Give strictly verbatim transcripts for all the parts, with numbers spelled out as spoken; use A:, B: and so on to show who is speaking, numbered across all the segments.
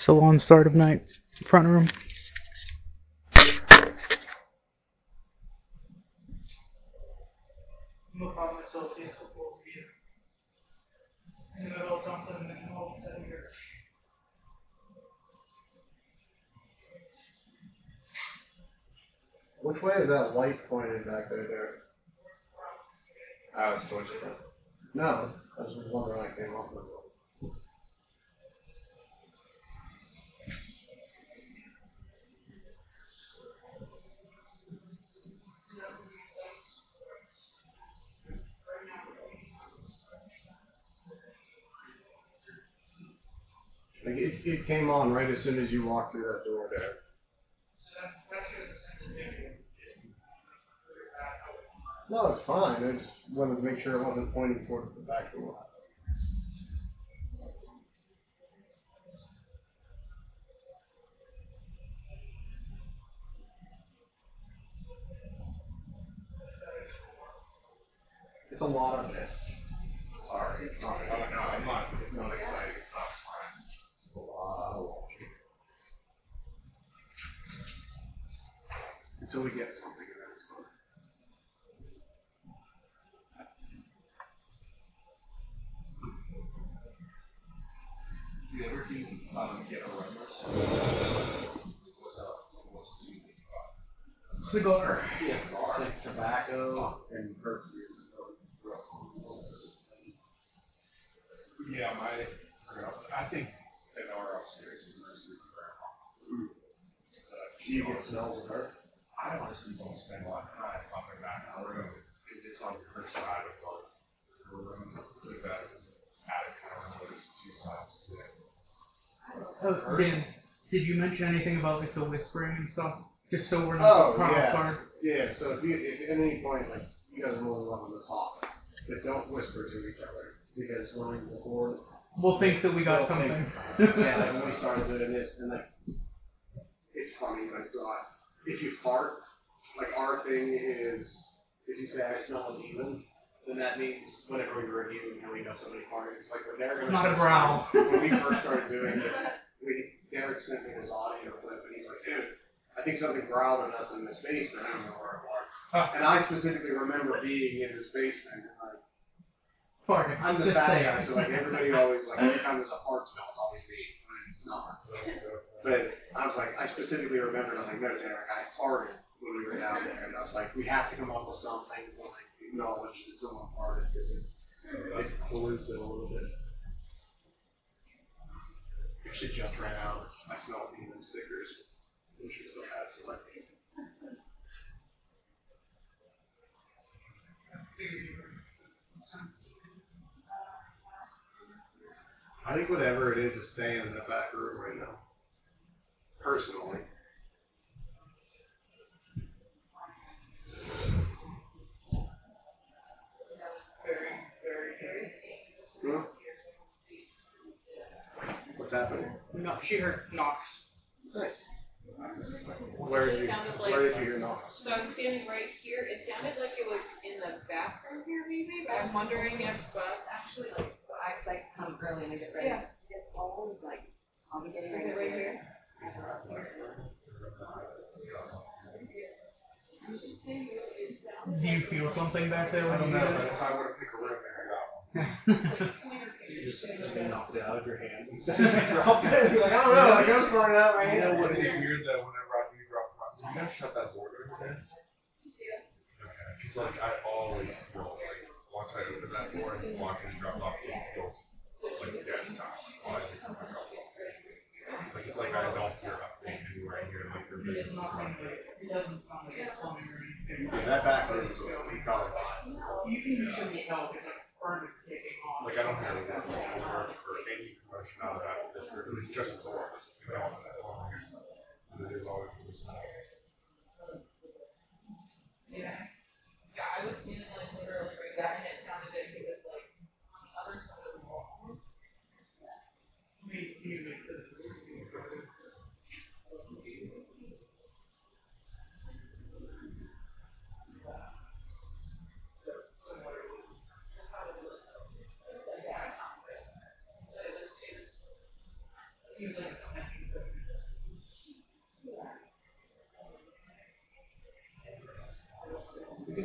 A: Salon start of night, front room.
B: Which way is that light pointed back there, Derek? Oh, it's towards you. No, I was just wondering when I came off myself. Like it, it came on right as soon as you walked through that door there.
A: So that's, that shows a sensitivity.
B: No, it's fine. I just wanted to make sure it wasn't pointing towards the back door. It's a lot of this. Sorry, it's not. Oh, no, I'm not. It's not exciting. It's not fun. It's a lot of walking. Until we get something, and then it's fun.
C: You ever do um, get aromas? What's up? What's it?
A: Cigar.
C: Yeah, it's like tobacco and perfume. Yeah, my, I think in our upstairs is mostly grandma.
B: Do you get smells of her?
C: I honestly don't spend a lot of time up and back in the room because it's on her side of the room. It's like that attic kind of room. There's two sides to it.
A: Oh, Dan, did you mention anything about like the whispering and stuff? Just so we're not
B: Oh,
A: caught off
B: yeah.
A: guard.
B: Yeah, so if, you, if at any point, like, you guys are more than welcome to talk, but don't whisper to each other, because when we record,
A: We'll think that we got
B: they'll
A: something.
B: think, yeah, like when we started doing this, and like, it's funny, but it's not. If you fart, like our thing is, if you say I smell a demon, then that means whenever we review and we know somebody farted, it's like when Derek
A: It's
B: and I
A: not a
B: first
A: growl.
B: started- when we first started doing this, we Derek sent me this audio clip, and he's like, dude, I think something growled at us in this basement. I don't know where it was.
A: Huh.
B: And I specifically remember being in this basement. And like,
A: Farting.
B: I'm the
A: Just
B: fat
A: say
B: guy,
A: it.
B: so like everybody always like anytime there's a fart smell, it's always me. When it's not. But I was like, I specifically remembered. I'm like, no, Derek, I farted when we were down there, and I was like, we have to come up with something to like acknowledge that someone farted because it it pollutes it a little bit. Actually, just ran out of I smell demon stickers, which was so bad selecting. I think whatever it is is staying in the back room right now. Personally. Hmm? What's happening?
A: No, she heard knocks.
B: Nice. Where did you,
D: Sounded like-
B: where did you hear knocks?
D: So I'm standing right here. It sounded like it was in the bathroom here, maybe. But I'm wondering if uh,
E: It's actually like, so I, cause I come early and I get ready.
D: Yeah.
E: It's always like, I'll be getting
D: is
E: ready.
D: it right here?
A: Do you feel something back there
C: I
A: when
C: don't
A: you
C: know,
A: do
C: but
A: that?
C: if I were to pick a room there, I got one.
B: You just knocked it out of your hand instead of dropped it. You're like, I don't know, I got started out my
C: You know
B: hand.
C: what is weird though? Whenever I do drop them off, you gotta shut that door over there. Okay. Because like I always feel like once I open that door and walk in and drop off, it feels like dead silent. While I pick them back up. Like it's like I don't hear a thing anywhere in here. Like the
A: It's
C: business is
A: not
C: running.
A: like, it doesn't sound like it's plumbing or anything.
B: Yeah, that back room is what we call it.
A: You can usually tell because like furnace kicking on.
C: Like I don't hear anything like work or any commotion out of that this room. It's just a door. I don't, I don't hear stuff. And then there's always this sound.
D: Yeah. Yeah, I was standing like literally right there, and it sounded like it was like on the other side of the wall.
A: Maybe you make the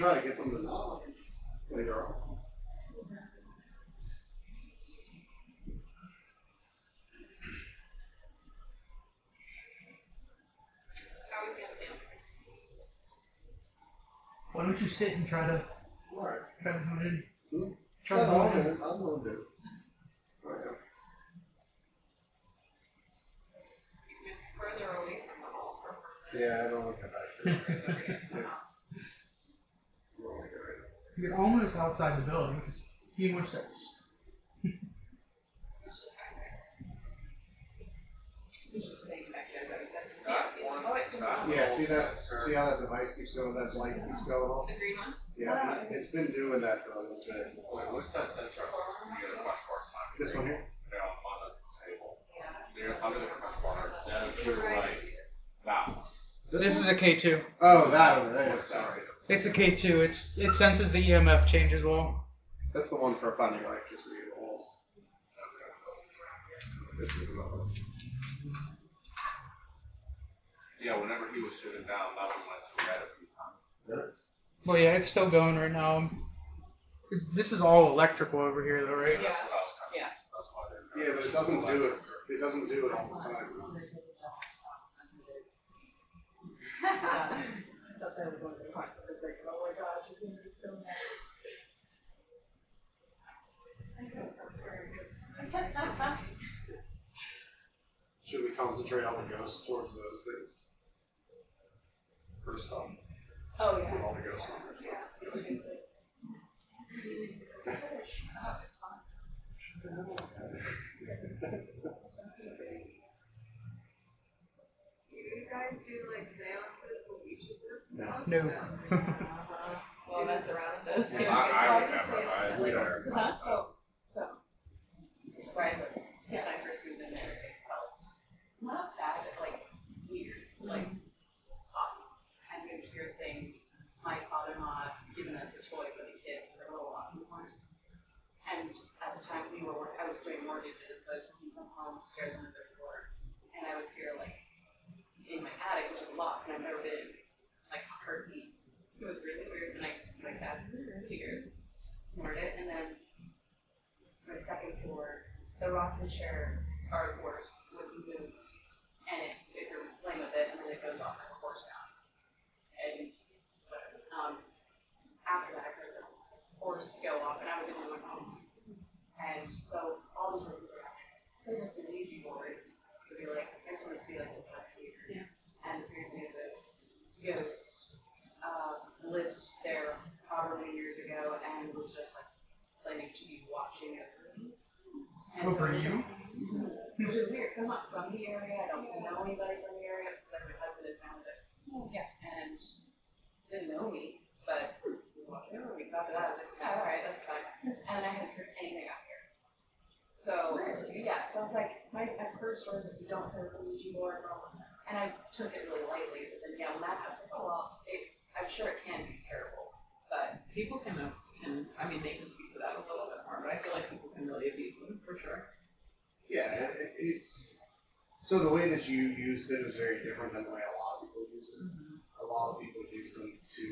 B: try to get them to not later on.
A: Why don't you sit and try to
B: Alright.
A: try to go in?
B: Hmm?
A: Try
B: Yeah,
A: to
B: no,
A: go
B: I'm
A: in.
B: in. I'm going to. Alright.
D: Further away from the hall. or further-
B: Yeah, I don't want to get back there. Yeah. I don't like it right now.
A: You're almost outside the building. Just a few more steps.
D: It's just back there.
E: He's just staying back there, though, is that?
C: That one,
E: Oh, it just-
C: that
B: Yeah, see
C: little
B: that?
C: sensor.
B: See how that device keeps going? That light keeps going off?
D: The green one?
B: Yeah, it's, it's been doing that for a little bit.
C: Wait, what's that sensor near the crunch bar sign?
B: This one here?
C: Down on the table.
D: Yeah.
C: Near, under the crunch bar. Down to the right. That one.
A: This
B: one?
A: is a K two.
B: Oh, that over there.
C: What's that?
B: Sorry.
A: It's a K two. It's it senses the E M F change as well.
B: That's the one for finding electricity in the walls. This is the one.
C: Yeah, whenever he was shooting down, that one went to red a few times.
A: Well, yeah, it's still going right now. It's, this is all electrical over here, though, right?
D: Yeah.
C: That's what I was kind of-
D: Yeah.
C: that's why I didn't know.
B: Yeah, but it doesn't do it. It doesn't do it all the time.
E: I thought that was one of the parts. I was like, oh my gosh, it's gonna be so mad.
B: Should we concentrate on the ghosts towards those things? First off,
E: Oh, yeah.
B: put all the ghosts on there.
E: Yeah. obviously.
D: Oh, it's fun.
E: Do you guys do like seances with each of this and
B: No.
E: stuff?
A: No.
E: Uh-huh.
D: Well, mess around and does too.
C: I, I
E: Well,
C: would
E: just
C: never.
E: say
C: I
E: that,
C: would
E: like,
C: never.
E: huh? So, so, right, but when I first moved in there, it felt not bad, but like weird, like awesome. And we would hear things. My father-in-law had given us a toy for the kids, it was like a little rocking horse. And at the time we were, work- I was doing mortgages, so I was working from home upstairs on the third floor. And I would hear like in my attic, which is locked, and I've never been, like a heartbeat. It was really weird, and I was like, that's weird. Ignored it, and then my second floor, the rocking chair, our horse would move, and it, if you're playing with it, and then it goes off like a horse sound. And um, after that, I heard the horse go off, and I was in my home. And so all these rooms were playing with the Ouija board to be like, I just want to see like what that's weird. Yeah. And apparently this ghost uh, lived there however many years ago and was just like planning to be watching it. And
A: Over
E: so,
A: you?
E: Which is weird, because I'm not from the area, I don't know anybody from the area, because my husband is family there. Yeah. And didn't know me, but was watching over me, so after that I was like, yeah, alright, that's fine. And then I hadn't heard anything out here. So, yeah, so I was like, my, I've heard stories that you don't hear the Ouija board, and I took it really lightly, but then, yeah, when that happened, I was like, oh, well, it, I'm sure it can be terrible, but.
D: People can, uh, can, I mean, they can speak to that a little bit more, but I feel like people can really abuse them, for sure.
B: Yeah, it, it- it's so the way that you used it is very different than the way a lot of people use it. A lot of people use them to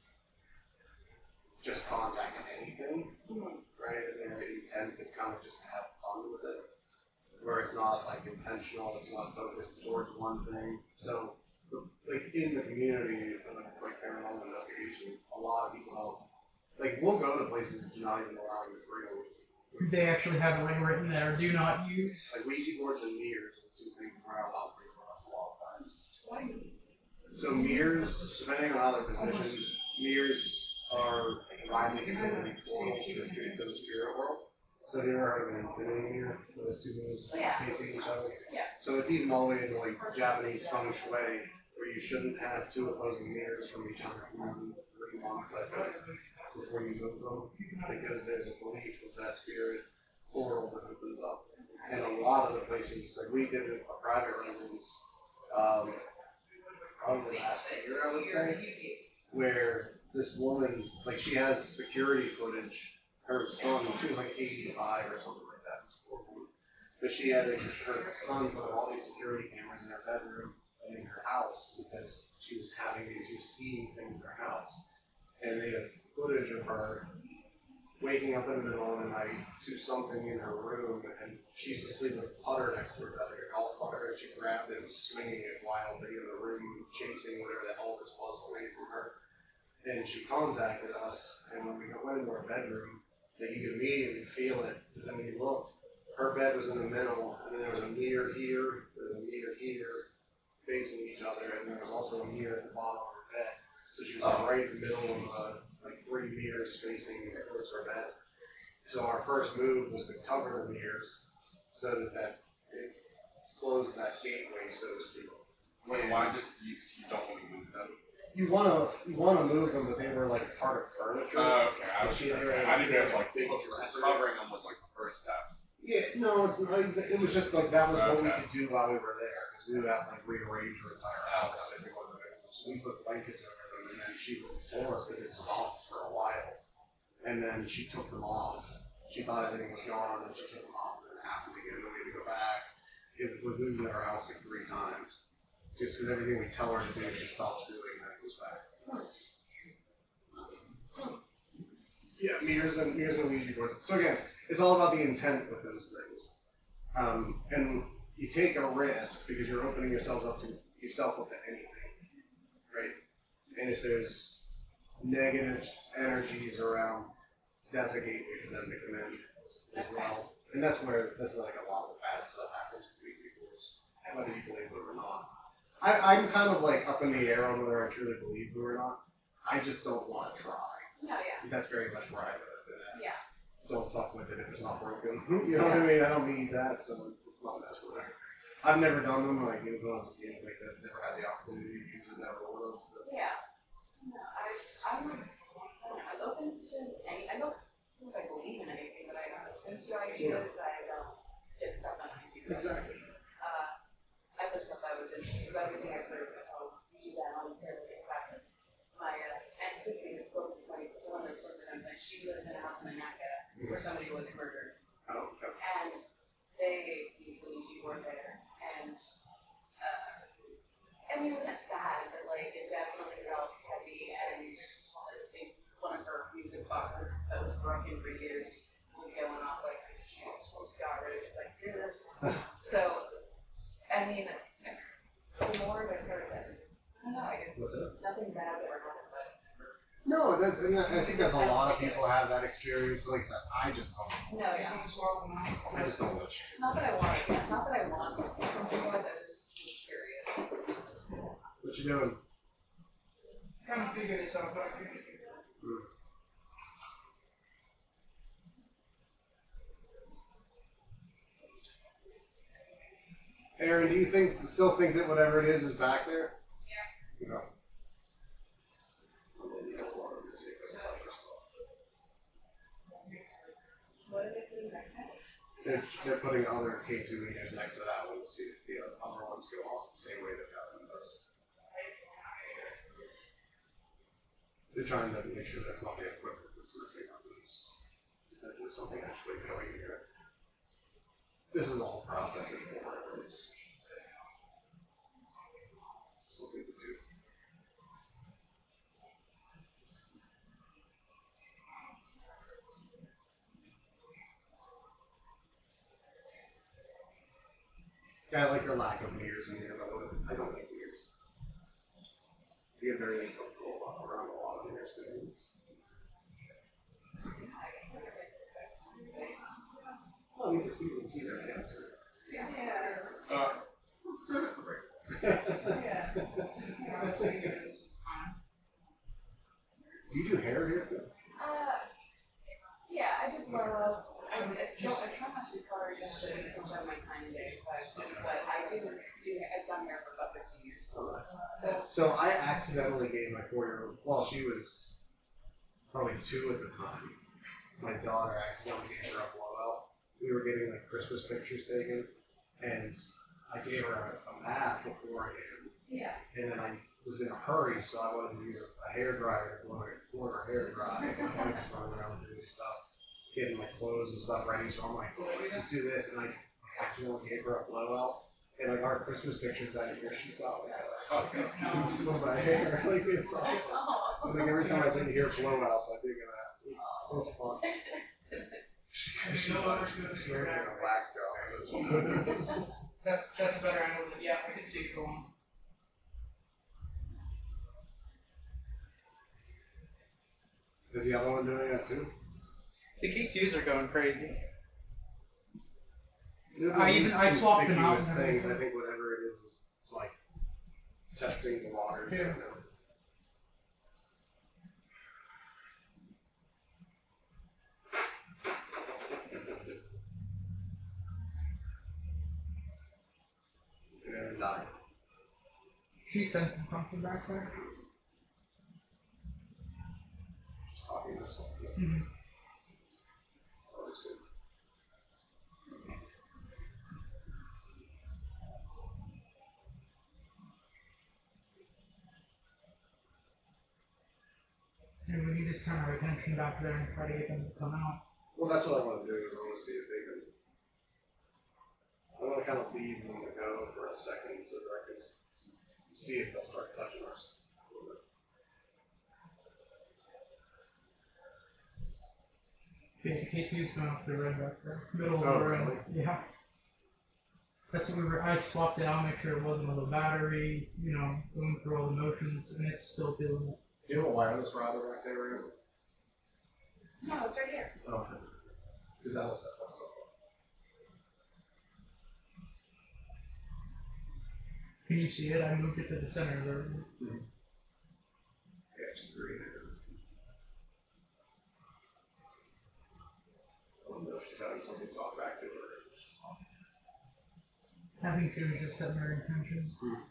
B: just contact anything, right? And their intent is kind of just to have fun with it, where it's not like intentional, it's not focused towards one thing. So, like in the community of like paranormal investigation, a lot of people don't, like we'll go to places that do not even allow you to bring them.
A: They actually have it like written there. Do not use.
B: It's like Ouija boards and mirrors are the two things we're not allowed to bring for us a lot of times. So mirrors, depending on how they're positioned, mirrors are widely considered to be portals to the, to the spirit world. So have you ever heard of an infinity mirror where there's two moons
E: Yeah.
B: facing each other?
E: Yeah.
B: So it's even all the way into like Japanese feng shui, where you shouldn't have two opposing mirrors from each other more than three months, I think, before you move them, because there's a belief of that spirit portal that opens up. And a lot of the places, like we did a private residence, um, probably last year, I would say, where this woman, like she has security footage. Her son, she was like eighty-five or something like that. But she had like, her son put all these security cameras in her bedroom and in her house because she was having these, she was seeing things in her house. and they have footage of her waking up in the middle of the night to something in her room, and she used to sleep with a putter next to her bed, like a golf putter, and she grabbed it and was swinging it wildly in the room, chasing whatever the hell this was away from her. And she contacted us, and when we went into her bedroom, that you could immediately feel it. And then when you looked, her bed was in the middle, and then there was a mirror here, there was a mirror here, facing each other, and there was also a mirror at the bottom of her bed. So she was like right in the middle of uh, like three mirrors facing towards her bed. So our first move was to cover the mirrors so that that it closed that gateway, so to speak.
C: Wait,
B: And
C: why just you, you don't want to move them?
B: You want to you want to move them, but they were like part of furniture.
C: Oh, okay. I, was,
B: She-
C: okay. I didn't know if like
B: big
C: just
B: dresser.
C: covering them was like the first step.
B: Yeah, no, it's like, it was just like that was what we
C: Okay.
B: could do while we were there, because we would have to like rearrange her entire house and we wanted to- so we put blankets over them, and then she told us that it stopped for a while, and then she took them off. She thought everything was gone, and she took them off, and it happened again. Then we had to go back. It, we moved in our house like three times, just because everything we tell her to do, she stops doing, and then goes back. Yeah, mirrors and mirrors and Ouija boards. So again, it's all about the intent with those things. Um, and you take a risk because you're opening yourselves up to yourself up to anything, right? And if there's negative energies around, that's a gateway for them to come in as well. And that's where that's where like a lot of bad stuff happens between people, whether you believe it or not. I, I'm kind of like up in the air on whether I truly believe it or not. I just don't want to try.
E: No, yeah,
B: That's very much where I live.
E: yeah.
B: Don't fuck with it if it's not broken. You know what I mean? I don't need that, so it's, it's not mess with it. I've never done them, like, even when I was a kid, like, I've never had the opportunity to use it, never would have. But
E: Yeah. No, I, I'm, I'm open to any, I don't know if I believe in anything, but I'm open to ideas. I don't get stuff on anything.
B: exactly.
E: Uh, other stuff I was interested, because everything I've heard is, oh, you do that on fairly exactly. My, uh, aunt Sissy, like, the one that's supposed to come, like, she lives in a house in Manaka where somebody was murdered.
B: Oh, okay.
E: And they easily were there. And, uh, I mean, it wasn't bad, but like, it definitely felt heavy. And I think one of her music boxes that was broken for years was going off like this. She just got rid of it. It's like, screw this. So, I mean, the more I've heard of it, I don't know, I guess
B: What's that?
E: nothing bad's ever happened, so I just never.
B: No, that, and I think that's a lot of people have that experience. Like I said, I just don't.
E: No, yeah.
B: I just don't want to chance.
E: Not that I want, yeah, not that I want something like that, I just was curious.
B: What you doing?
A: Trying to figure this out, but I can't.
B: Hmm. Aaron, do you think, still think that whatever it is is back there?
E: Yeah.
B: No.
E: What are they doing back there?
B: They're, they're putting other K two meters next to that one to see if the other ones go off the same way that that one does. They're trying to make sure that's not the equipment that's messing up. There's potentially something actually going here. This is all processing for it. It's something to do. Yeah, I like your lack of mirrors in here, but I don't like mirrors. You get very uncomfortable around a lot of mirrors, too. Well, I mean, because people can see their hands.
E: Yeah.
C: Uh,
E: Yeah.
B: Do you do hair here, too?
E: Uh, yeah, I do blowouts. I, I don't, I try not to do color just because I don't have my time in day, so I, but I do do, I've done hair for about fifteen years. So,
B: So I accidentally gave my four-year-old, well, she was probably two at the time. My daughter accidentally gave her a blowout. We were getting like Christmas pictures taken, and I gave her a, a bath beforehand.
E: yeah.
B: And then I was in a hurry, so I wanted to use a hair dryer to blow her, blow her hair dry. My wife was running around doing stuff, getting my clothes and stuff ready. So I'm like, let's just do this. And I accidentally gave her a blowout. And like our Christmas pictures that year, she's got like a full of my hair. Like it's awesome. And like every time I didn't hear blowouts, I think of that. It's it's fun. She's she's wearing like a black gown.
A: That's that's a better angle. Than, yeah, I can see it going.
B: Is the other one doing that too?
A: The K twos are going crazy.
B: The
A: I even I swapped them out.
B: Inconspicuous things, I think whatever it is is like testing the water.
A: Yeah.
B: And die.
A: She's sensing something back there.
B: Talking to herself.
A: Mm-hmm.
B: It's always good.
A: And we need to turn our attention back there and try to get them to come out.
B: Well, that's what I want to do is I want to see if they can. I want to kind of leave them to go for a second so that I can see if they'll start touching us.
A: Okay, K two's going off the red back there. Middle of
B: Oh,
A: the road.
B: really?
A: Yeah. That's what we were. I swapped it out, make sure it wasn't with a battery. You know, going through all the motions, and it's still doing it.
B: Do you have a wireless router back there, right?
E: No, it's right here.
B: Oh, okay. Because that was that.
A: Can you see it? I moved it to the center of the room.
B: Mm-hmm. Yeah, it's green. I don't know if she's having something talk back to her.
A: I think she was just setting her intentions.
B: Mm-hmm.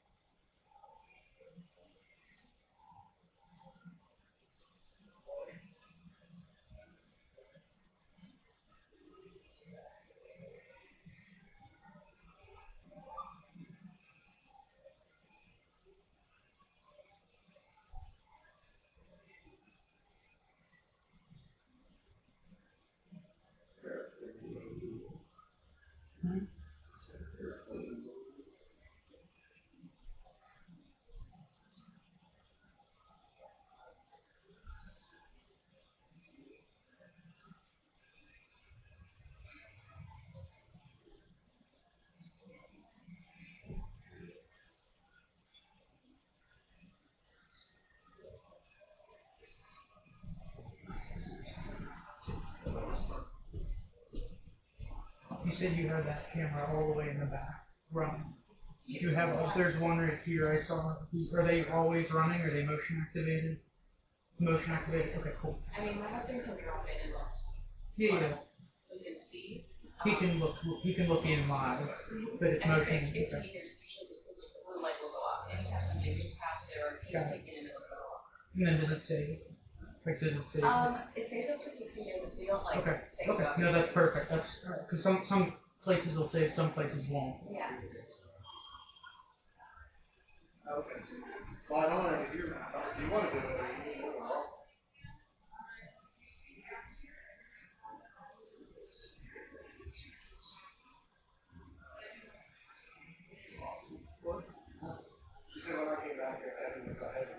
A: Hmm? You said you had that camera all the way in the back running. You have, there's one right here I saw. Are they always running? Are they motion activated? Motion activated? Okay, cool.
E: I mean, my husband can drop in and look.
A: Yeah, yeah.
E: So you can see.
A: He can look, he can look in live, but it's
E: And if
A: motion.
E: it's, if
A: Okay.
E: he is, the blue light will go off. Anytime something gets past there, he's
A: Got it.
E: taking it, it'll go off.
A: And then does it save? Like, does it save?
E: Um, it saves up to sixty days if we don't like
A: Okay.
E: save it
A: Okay.
E: up.
A: No, that's perfect. That's because some some places will save, some places won't.
E: Yeah.
B: Okay. Well, I don't want to, if you, if you want to do it, you can do it. Awesome. What? She said when I came back here, I had to go ahead.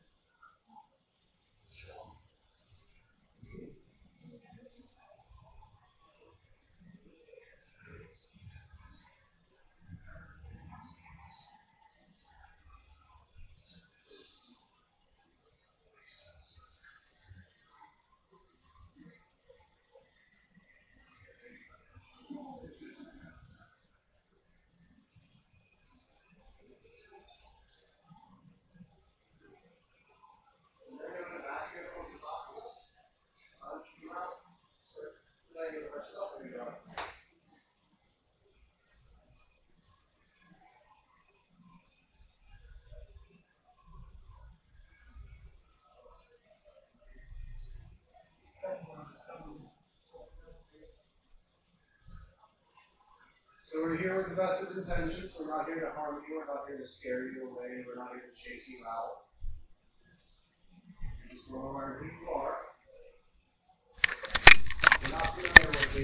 B: So we're here with the best of intentions. We're not here to harm you. We're not here to scare you away. We're not here to chase you out. We just want to learn who you are. We're not doing it with